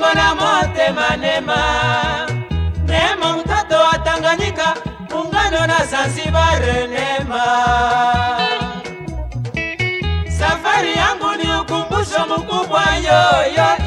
na motema Neema. Neema mtoto wa Tanganyika, muungano na Zanzibar Neema. Safari yangu ni ukumbusho mkubwa yoyo